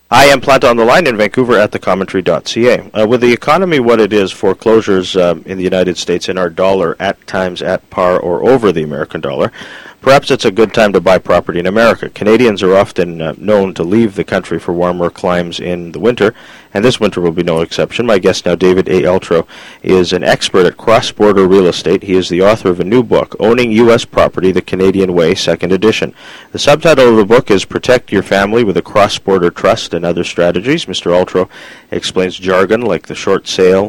I am Planta on the line in Vancouver at thecommentary.ca. With the economy what it is, foreclosures in the United States in our dollar at times at par or over the American dollar, perhaps it's a good time to buy property in America. Canadians are often known to leave the country for warmer climes in the winter, and this winter will be no exception. My guest now, David A. Eltro, is an expert at cross-border real estate. He is the author of a new book, Owning U.S. Property the Canadian Way, 2nd edition. The subtitle of the book is Protect Your Family with a Cross-Border Trust and Other Strategies. Mr. Eltro explains jargon like the short sale,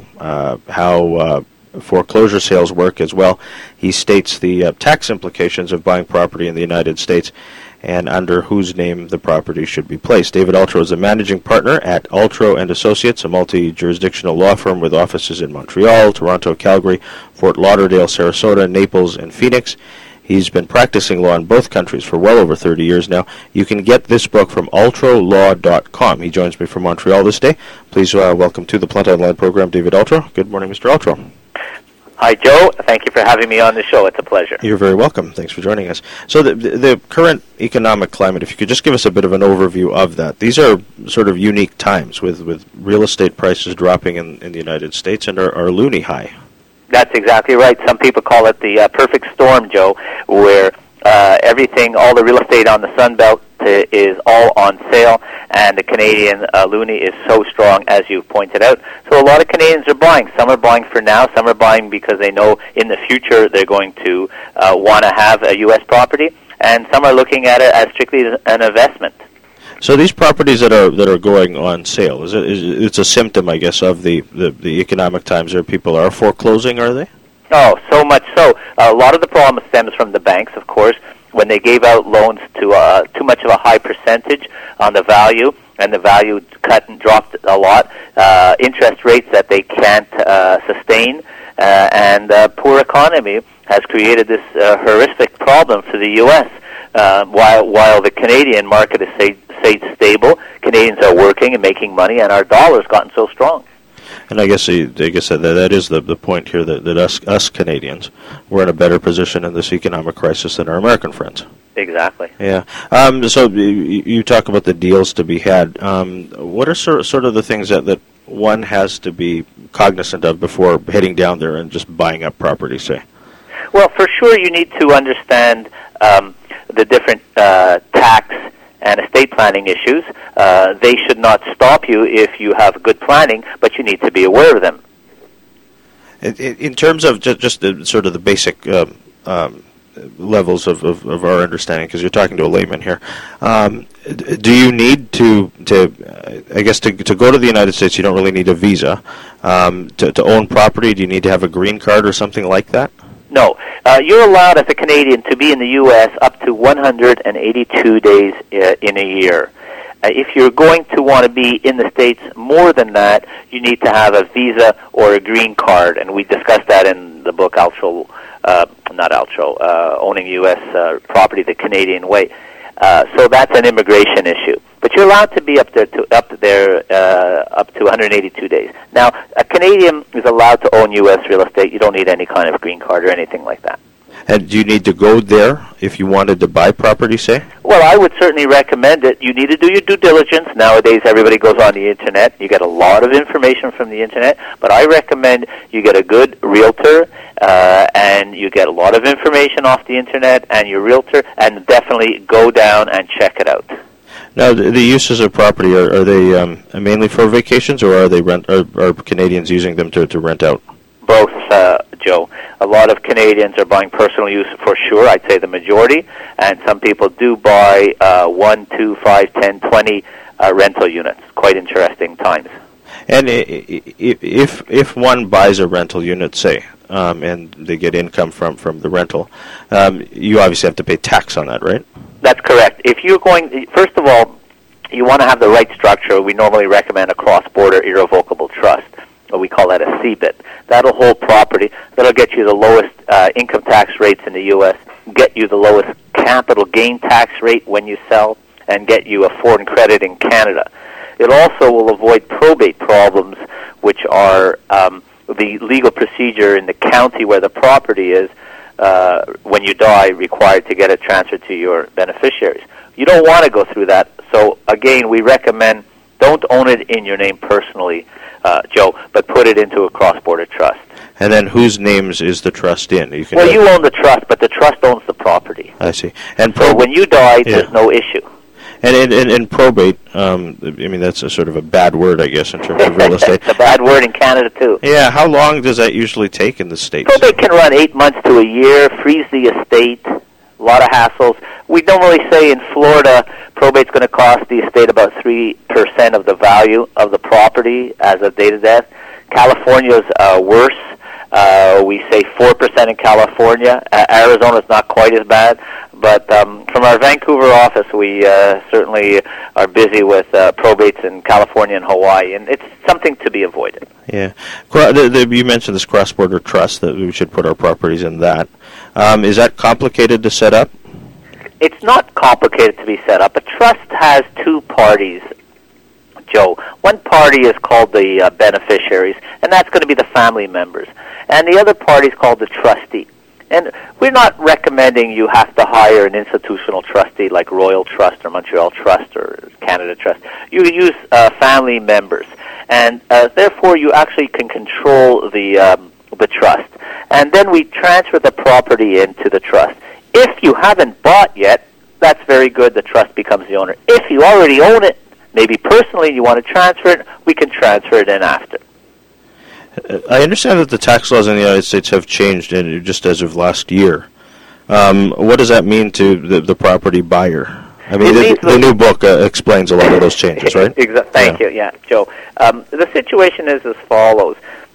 how foreclosure sales work as well. He states the tax implications of buying property in the United States and under whose name the property should be placed. David Eltro is the managing partner at Eltro & Associates, a multi-jurisdictional law firm with offices in Montreal, Toronto, Calgary, Fort Lauderdale, Sarasota, Naples, and Phoenix. He's been practicing law in both countries for well over 30 years now. You can get this book from ultralaw.com. He joins me from Montreal this day. Please welcome to the Planta Online program, David Eltro. Good morning, Mr. Eltro. Hi, Joe. Thank you for having me on the show. It's a pleasure. You're very welcome. Thanks for joining us. So the current economic climate, if you could just give us a bit of an overview of that. These are sort of unique times with real estate prices dropping in the United States and are loony high. That's exactly right. Some people call it the perfect storm, Joe, where everything, all the real estate on the Sunbelt is all on sale, and the Canadian loonie is so strong, as you pointed out. So a lot of Canadians are buying. Some are buying for now. Some are buying because they know in the future they're going to want to have a U.S. property, and some are looking at it as strictly an investment. So these properties that are going on sale, it's a symptom, I guess, of the economic times where people are foreclosing, are they? Oh, so much so. A lot of the problem stems from the banks, of course, when they gave out loans to too much of a high percentage on the value, and the value cut and dropped a lot, interest rates that they can't sustain, and poor economy has created this horrific problem for the U.S. While the Canadian market has stayed stable, Canadians are working and making money, and our dollar's gotten so strong. And I guess that is the point here that us Canadians, we're in a better position in this economic crisis than our American friends. Exactly. Yeah. So you talk about the deals to be had. What are sort of the things that one has to be cognizant of before heading down there and just buying up property, say? Well, for sure you need to understand the different tax and estate planning issues. They should not stop you if you have good planning, but you need to be aware of them. In terms of just the sort of the basic levels of our understanding, because you're talking to a layman here, do you need to I guess to go to the United States, you don't really need a visa. To own property, do you need to have a green card or something like that? No. You're allowed as a Canadian to be in the U.S. up to 182 days in a year. If you're going to want to be in the States more than that, you need to have a visa or a green card, and we discussed that in the book Owning U.S. Property the Canadian Way. So that's an immigration issue. But you're allowed to be up to 182 days. Now, a Canadian is allowed to own U.S. real estate. You don't need any kind of green card or anything like that. And do you need to go there if you wanted to buy property, say? Well, I would certainly recommend it. You need to do your due diligence. Nowadays, everybody goes on the Internet. You get a lot of information from the Internet. But I recommend you get a good realtor, and you get a lot of information off the Internet and your realtor, and definitely go down and check it out. Now, the uses of property, are they mainly for vacations, or are Canadians using them to rent out? Both, Joe. A lot of Canadians are buying personal use for sure. I'd say the majority. And some people do buy 1, 2, 5, 10, 20 rental units. Quite interesting times. And if one buys a rental unit, say, and they get income from the rental, you obviously have to pay tax on that, right? That's correct. If you're going, first of all, you want to have the right structure. We normally recommend a cross-border irrevocable trust. We call that a CBIT. That'll hold property. That'll get you the lowest income tax rates in the U.S., get you the lowest capital gain tax rate when you sell, and get you a foreign credit in Canada. It also will avoid probate problems, which are the legal procedure in the county where the property is, when you die, required to get it transferred to your beneficiaries. You don't want to go through that. So, again, we recommend Don't own it in your name personally, Joe, but put it into a cross-border trust. And then whose names is the trust in? You own the trust, but the trust owns the property. I see. And so when you die, there's no issue. And in probate, I mean, that's a sort of a bad word, I guess, in terms of real estate. It's a bad word in Canada, too. Yeah, how long does that usually take in the States? Probate can run 8 months to a year, freeze the estate, a lot of hassles. We normally say in Florida, probate's going to cost the estate about 3% of the value of the property as of date of death. California's worse. We say 4% in California. Arizona's not quite as bad. But from our Vancouver office, we certainly are busy with probates in California and Hawaii, and it's something to be avoided. Yeah. You mentioned this cross-border trust, that we should put our properties in that. Is that complicated to set up? It's not complicated to be set up. A trust has two parties, Joe. One party is called the beneficiaries, and that's going to be the family members. And the other party is called the trustee. And we're not recommending you have to hire an institutional trustee like Royal Trust or Montreal Trust or Canada Trust. You can use family members, and therefore you actually can control the trust. And then we transfer the property into the trust. If you haven't bought yet, that's very good. The trust becomes the owner. If you already own it, maybe personally you want to transfer it, we can transfer it in after. I understand that the tax laws in the United States have changed just as of last year. What does that mean to the property buyer? I mean, the new book explains a lot of those changes, right? Thank you, Joe. The situation is as follows.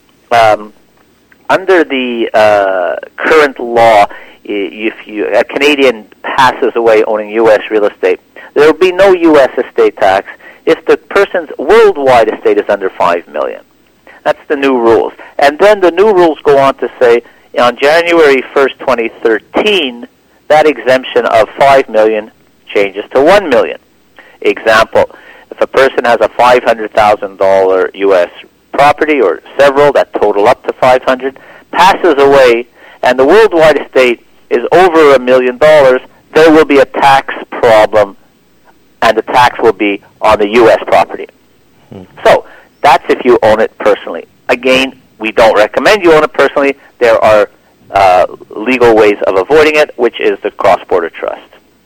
Under the current law, if a Canadian passes away owning U.S. real estate, there will be no U.S. estate tax if the person's worldwide estate is under $5 million. That's the new rules. And then the new rules go on to say, on January 1st, 2013, that exemption of $5 million changes to $1 million. Example, if a person has a $500,000 U.S. property or several that total up to $500,000, passes away, and the worldwide estate is over $1 million, there will be a tax problem, and the tax will be on the U.S. property. So that's if you own it personally. Again, we don't recommend you own it personally. There are legal ways of avoiding it, which is the cross-border trust.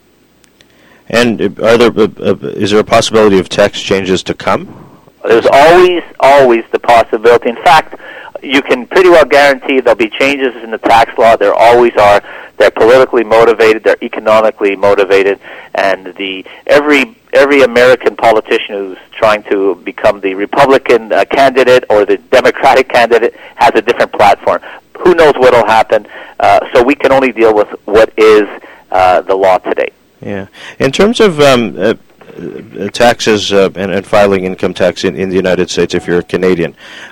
And is there a possibility of tax changes to come? There's always the possibility. In fact, you can pretty well guarantee there'll be changes in the tax law. There always are. They're politically motivated. They're economically motivated. And every American politician who's trying to become the Republican candidate or the Democratic candidate has a different platform. Who knows what will happen? So we can only deal with what is the law today. Yeah. In terms of taxes and filing income tax in the United States, if you're a Canadian,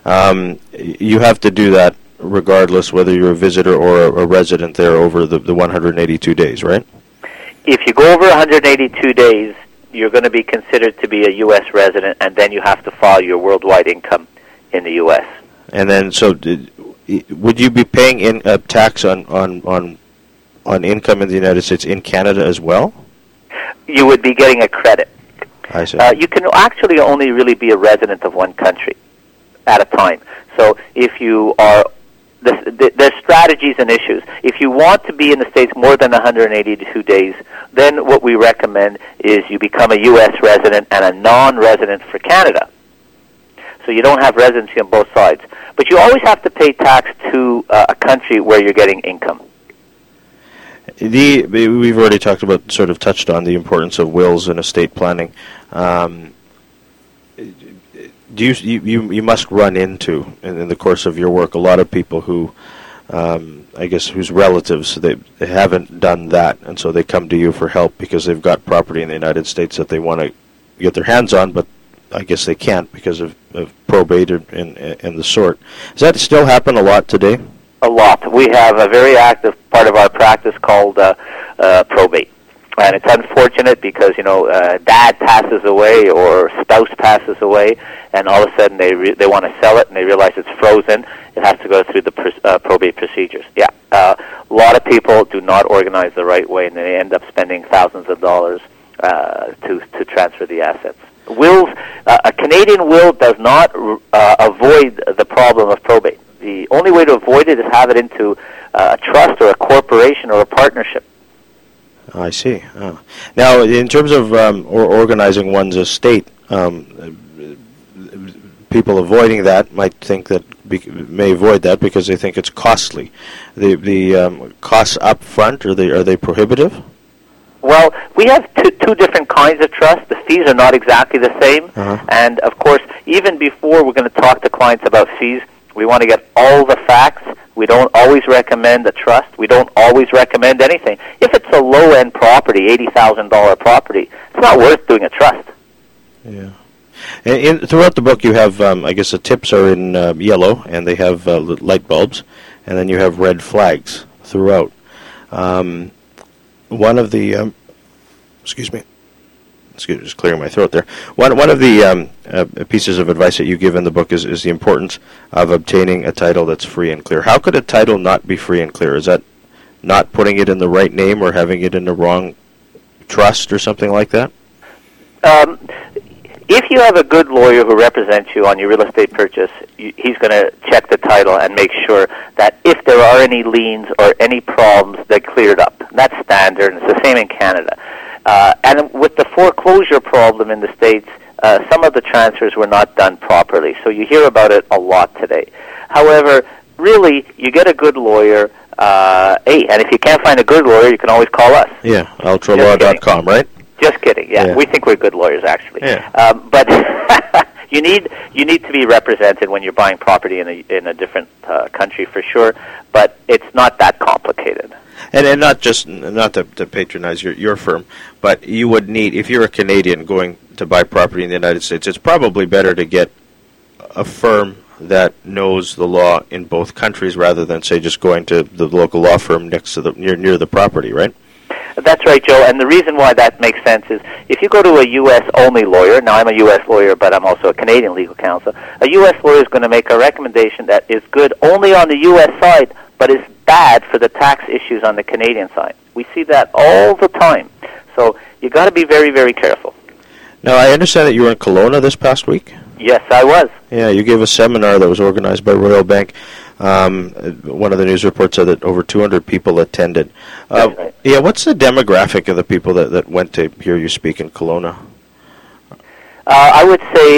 you have to do that regardless whether you're a visitor or a resident there over the 182 days, right? If you go over 182 days, you're going to be considered to be a U.S. resident, and then you have to file your worldwide income in the U.S. And then, so would you be paying tax on income in the United States in Canada as well? You would be getting a credit. I see. You can actually only really be a resident of one country at a time. So if you are, there's strategies and issues. If you want to be in the States more than 182 days, then what we recommend is you become a U.S. resident and a non-resident for Canada. So you don't have residency on both sides. But you always have to pay tax to a country where you're getting income. We've already touched on the importance of wills and estate planning. Do you must run into in the course of your work a lot of people who, I guess, whose relatives they haven't done that, and so they come to you for help because they've got property in the United States that they want to get their hands on, but I guess they can't because of probate and the sort. Does that still happen a lot today? A lot. We have a very active part of our practice called probate. And it's unfortunate because, dad passes away or spouse passes away, and all of a sudden they want to sell it and they realize it's frozen. It has to go through the probate procedures. Yeah. A lot of people do not organize the right way, and they end up spending thousands of dollars to transfer the assets. Wills, a Canadian will does not avoid the problem of probate. The only way to avoid it is have it into a trust or a corporation or a partnership. I see. Now, in terms of organizing one's estate, people avoiding that might think that may avoid that because they think it's costly. The costs up front, are they prohibitive? Well, we have two different kinds of trust. The fees are not exactly the same. And, of course, even before we're going to talk to clients about fees, we want to get all the facts. We don't always recommend a trust. We don't always recommend anything. If it's a low-end property, $80,000 property, it's not worth doing a trust. Yeah. And throughout the book, you have, I guess, the tips are in yellow, and they have light bulbs, and then you have red flags throughout. One of the, just clearing my throat there. One of the pieces of advice that you give in the book is the importance of obtaining a title that's free and clear. How could a title not be free and clear? Is that not putting it in the right name or having it in the wrong trust or something like that? If you have a good lawyer who represents you on your real estate purchase, he's going to check the title and make sure that if there are any liens or any problems, they're cleared up. That's standard, and it's the same in Canada. And with the foreclosure problem in the States, some of the transfers were not done properly, so you hear about it a lot today. However, really, you get a good lawyer, and if you can't find a good lawyer, you can always call us. Yeah, ultralaw.com, right? Just kidding. Yeah, we think we're good lawyers, actually. Yeah. But you need to be represented when you're buying property in a different country for sure. But it's not that complicated. And not to patronize your firm, but you would need, if you're a Canadian going to buy property in the United States, it's probably better to get a firm that knows the law in both countries rather than, say, just going to the local law firm next to near the property, right? That's right, Joe, and the reason why that makes sense is if you go to a U.S.-only lawyer, now I'm a U.S. lawyer, but I'm also a Canadian legal counsel, a U.S. lawyer is going to make a recommendation that is good only on the U.S. side, but is bad for the tax issues on the Canadian side. We see that all the time. So you got to be very, very careful. Now, I understand that you were in Kelowna this past week? Yes, I was. Yeah, you gave a seminar that was organized by Royal Bank. One of the news reports said that over 200 people attended. That's right. Yeah, what's the demographic of the people that went to hear you speak in Kelowna? I would say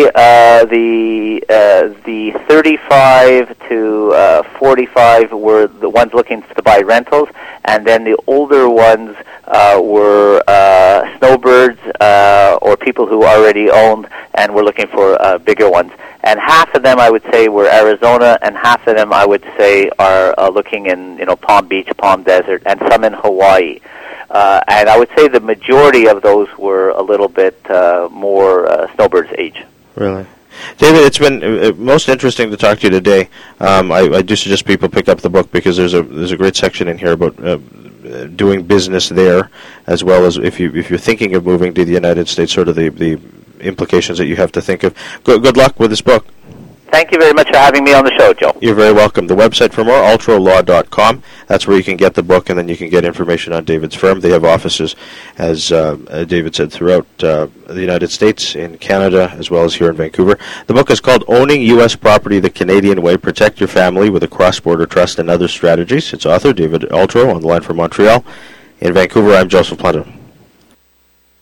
the 35 to 45 were the ones looking to buy rentals, and then the older ones were snowbirds or people who already owned and were looking for bigger ones. And half of them, I would say, were Arizona, and half of them, I would say, are looking in Palm Beach, Palm Desert, and some in Hawaii. And I would say the majority of those were a little bit more snowbird's age. Really? David, it's been most interesting to talk to you today. I do suggest people pick up the book because there's a great section in here about doing business there, as well as if you're thinking of moving to the United States, sort of the implications that you have to think of. Good luck with this book. Thank you very much for having me on the show, Joe. You're very welcome. The website for more, ultralaw.com. That's where you can get the book, and then you can get information on David's firm. They have offices, as David said, throughout the United States, in Canada, as well as here in Vancouver. The book is called Owning U.S. Property the Canadian Way, Protect Your Family with a Cross-Border Trust and Other Strategies. Its author, David Ultro, on the line from Montreal. In Vancouver, I'm Joseph Planta.